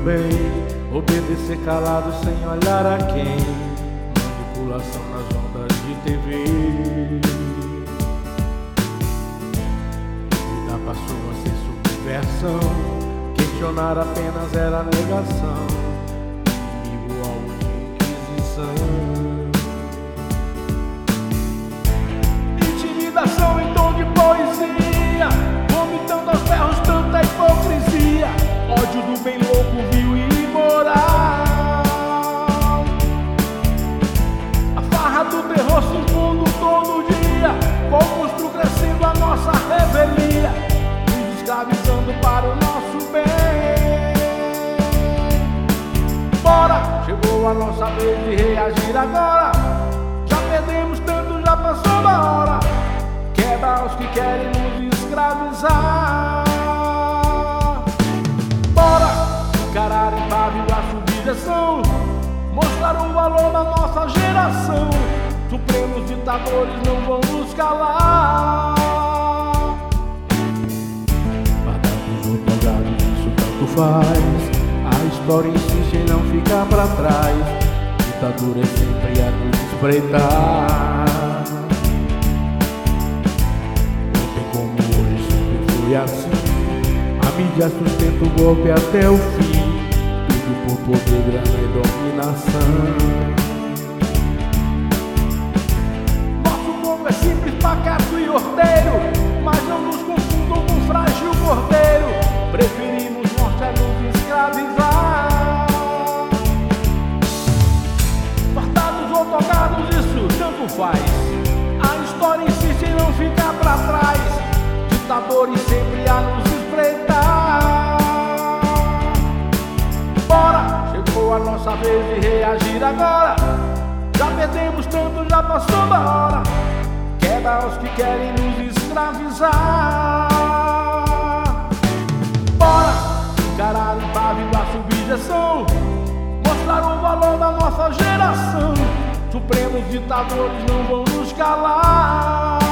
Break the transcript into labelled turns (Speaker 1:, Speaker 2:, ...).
Speaker 1: bem, obedecer calado sem olhar a quem. Manipulação nas ondas de TV. Vida passou a ser subversão, questionar apenas era negação, inimigo alvo de inquisição. Intimidação em tom de poesia, vomitando aos ferros tanta hipocrisia, ódio do bem louco, vil e imoral. A farra do terror se impondo todo dia, com o monstro crescendo a nossa revelia, nos escravizando para o nosso bem. Bora, chegou a nossa vez de reagir agora. Já perdemos tanto, já passou da hora. Quebra os que querem nos escravizar. Bora, encarar impávido a subjeção, mostrar o valor da nossa geração. Supremos ditadores não vão nos calar. Guardados ou drogados, isso tanto faz. A história insiste em não ficar pra trás. Ditadura é sempre a nos espreitar. Ontem como hoje sempre foi assim. A mídia sustenta o golpe até o fim. Tudo por poder, grana e dominação. Nosso povo é simples, pacato e ordeiro, mas não nos confundam com frágil cordeiro. Preferimos morte a nos escravizar. Fartados ou tocados, isso tanto faz. A história insiste em não ficar pra trás. Ditadores sempre a nos espreitar. Bora, chegou a nossa vez de reagir agora. Já perdemos tanto, já passou da hora. Quebra os que querem nos escravizar. Bora, encarar impávido a subjeção, mostrar o valor da nossa geração. Supremos ditadores não vão nos calar.